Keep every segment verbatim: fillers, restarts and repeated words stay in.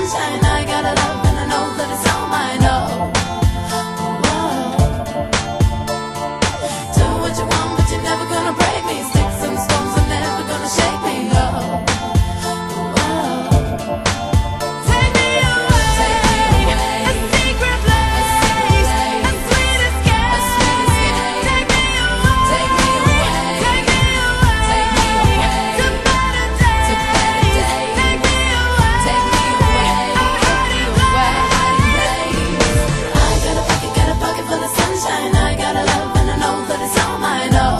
sunshine. I got a love and I know that it's all mine. Oh, do what you want, but you're never gonna break me. Sticks and stones are never gonna shake me. Oh, take me away, a secret place, a sweet escape. Take me away, take me away, take me away, to better days. Take me away, take me away, a hiding place. I got a pocket, got a pocket full of sunshine. I got a love and I know that it's all mine. Oh,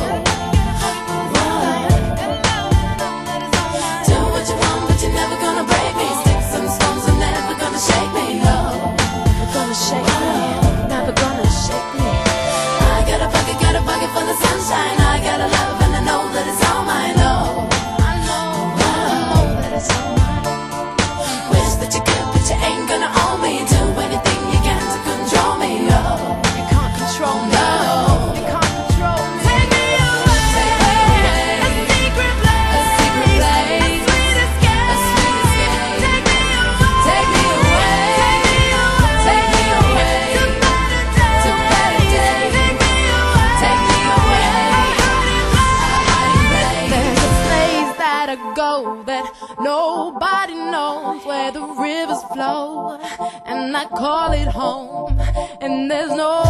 do what you want, but you're never gonna break me. Sticks and stones are never gonna shake me. Oh, never gonna shake me, never gonna shake me. I got a pocket, got a pocket full of sunshine. I got a love and I know that it's all mine. Oh, I know, I know that it's all mine. Wish that you could, but you ain't gonna own me. Do anything you can to control me. Oh, you can't control me. No, you can't control me. Take me away, take me away, a secret place, a secret place, a sweet escape, a sweet escape. Take me away, take me away, take me away, take me away, to better days, to better days. Take me away, take me away, a hiding place. There's a place that I go that nobody knows, where the rivers flow, and I call it home. And there's no